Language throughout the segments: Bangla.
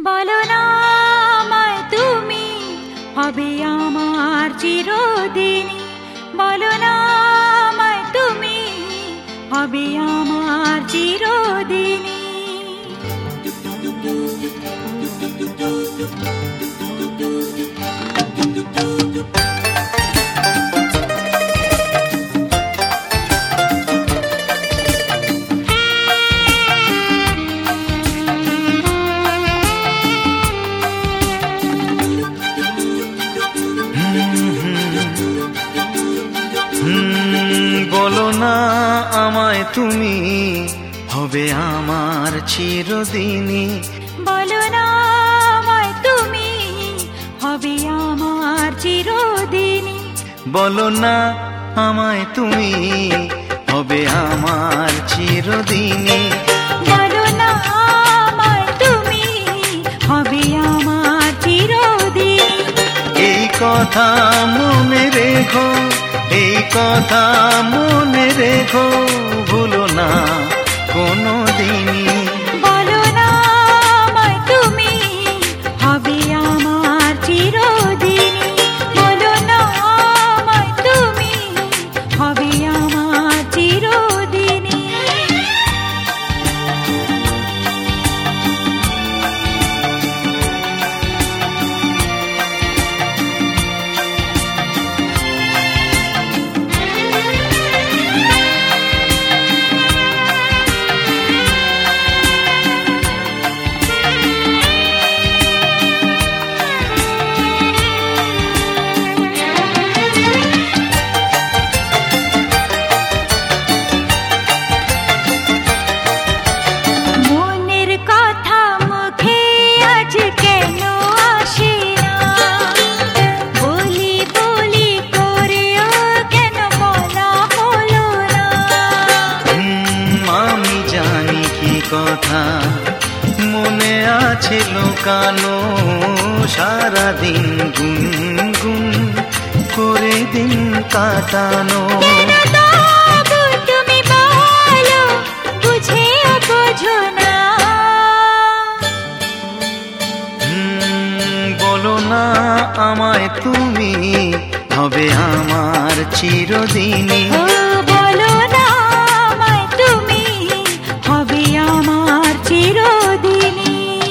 বলো না আমায় তুমি হবে আমার চিরদিনই। বলো না আমায় তুমি হবে আমার চিরদিনই। বলো না আমায় তুমি হবে আমার চিরদিনই। বলো না আমায় তুমি হবে আমার চিরদিনই। বলো না আমায় তুমি হবে আমার চিরদিনই। বলো না আমায় তুমি হবে আমার চিরদিনই। এই কথা মনে রেখো, এই কথা মনে রেখো, ভুলো না কোনো দিনই। বলো না আমায় তুমি হবে আমার চিরদিনই। বলো না আমায় তুমি হবে আমার চিরদিনই। কথা মনে আছে লুকানো, সারাদিন গুনগুন করে দিন কাটানো। তুমি বলো বুঝেও বোঝো না। বলো না আমায় তুমি হবে আমার চিরদিনই। বলো না আমায় তুমি হবে আমার চিরদিনই।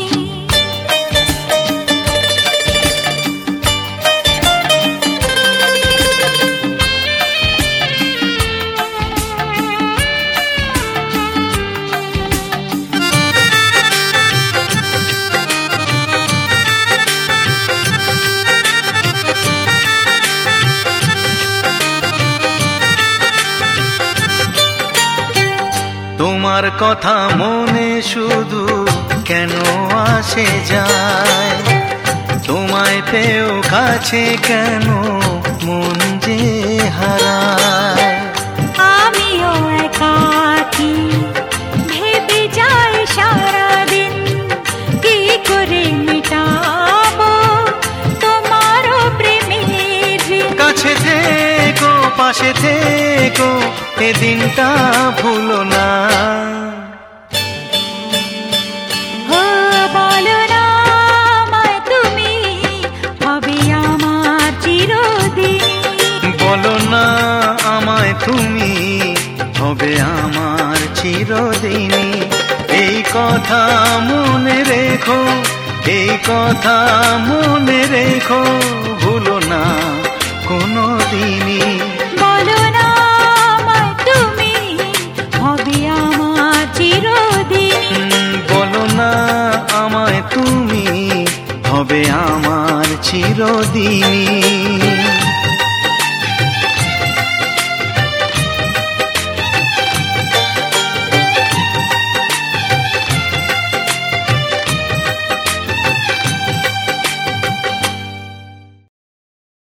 তোমার কথা মনে শুধু কেন আসে যায়, তোমায় পেও কাছে কেন মন যে হারায়। আমিও একাকী ভেবে যাই সারাদিন, কি করে মেটাবো তোমারও প্রেমের ঋণ। কাছে থেকো পাশে থেকো এ দিনটা ভুলো না। বলো না আমায় তুমি হবে আমার চিরদিনই। বলো না আমায় তুমি হবে আমার চিরদিনই। এই কথা মনে রেখো, এই কথা মনে রেখো, ভুলো না কোনো দিনই। বলো না আমায় তুমি হবে আমার চিরদিনই। বলো না আমায় তুমি হবে আমার চিরদিনই।